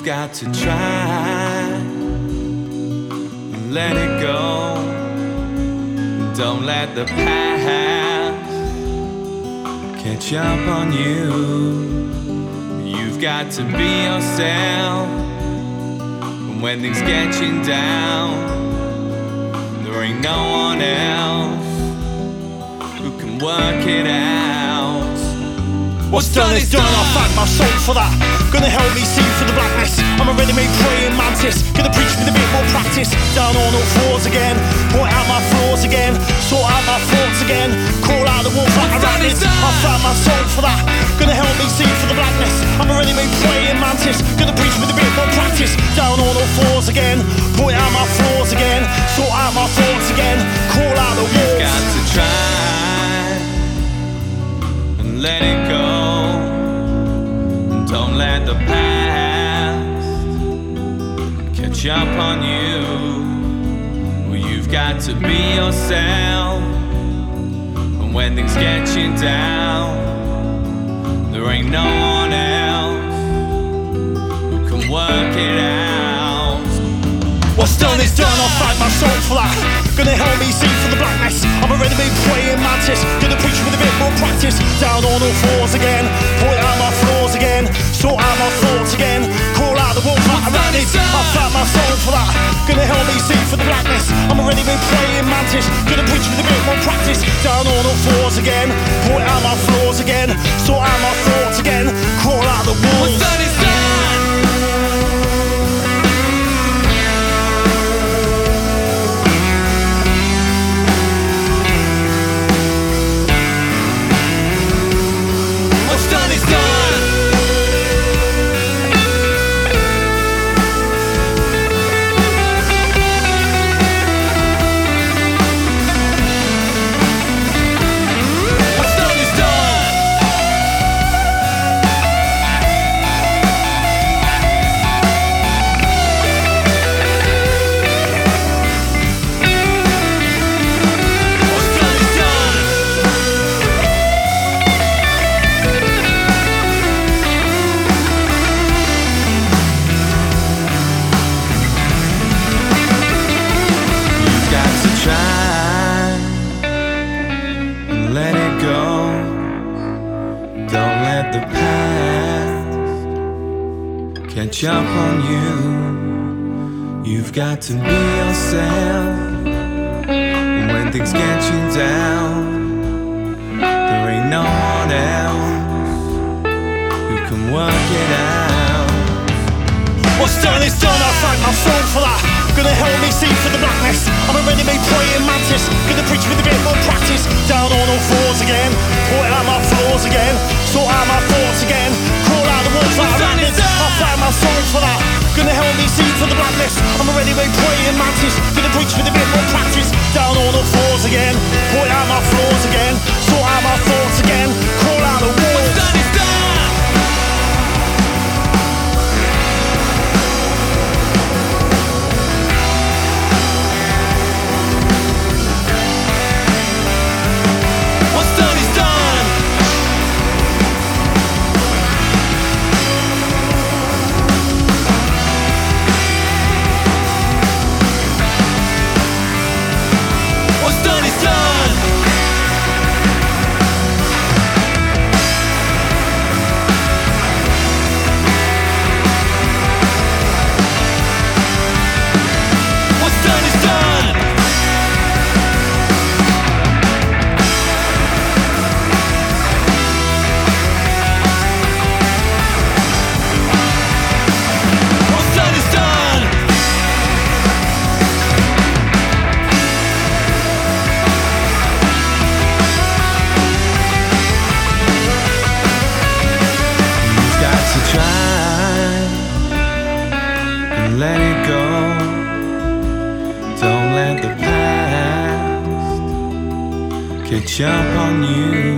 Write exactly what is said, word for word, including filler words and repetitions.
got to try and let it go. Don't let the past catch up on you. You've got to be yourself. And when things get you down, there ain't no one else who can work it out. What's done is done, I'll thank my soul for that. Gonna help me see through the blackness. I'm a ready-made praying mantis. Gonna preach with a bit more practice. Down on all fours again. Point out my flaws again. Sort out my thoughts again. Call out the wolf like a rabbit. I'll thank my soul for that. Gonna help me see through the blackness. I'm a ready-made praying mantis. Gonna preach with a bit more practice. Down on all fours again. Point out my flaws again. Sort out my thoughts again. Call out the wolf. You've got to try and let it go. Don't let the past catch up on you. Well, you've got to be yourself. And when things get you down, there ain't no one else who can work it out. What's done is done, I'll thank my soul for that. Gonna help me see through the blackness. I'm a ready-made praying mantis. Gonna preach with a bit more practice. Down on all fours again. Point out my flaws again. Sort out my thoughts again. Call out the wolf like a rabbit. I'll thank my soul for that. Gonna help me see through the blackness. I'm a ready-made praying mantis. Gonna preach with a bit more practice. Down on all fours again. Point out my flaws again. Sort out my thoughts again. Call out the wolf. What's done is done. Let it go. Don't let the past catch up on you. You've got to be yourself. And when things get you down, there ain't no one else who can work it out. What's done is done, I thank my soul for that. Gonna help me see through the blackness. I'm a ready-made praying mantis. Gonna preach with a bit more practice. Down on all fours again. Point out my flaws again. Sort out my thoughts again. Call out the wolf like a rabbit. I thank my soul for that. Gonna help me see through the blackness. I'm a ready-made praying mantis. Gonna preach with a bit more practice. Down on all fours again. Point out my flaws again. Sort out my thoughts again. Call out the wolf. What's done is done. Let it go. Don't let the past catch up on you.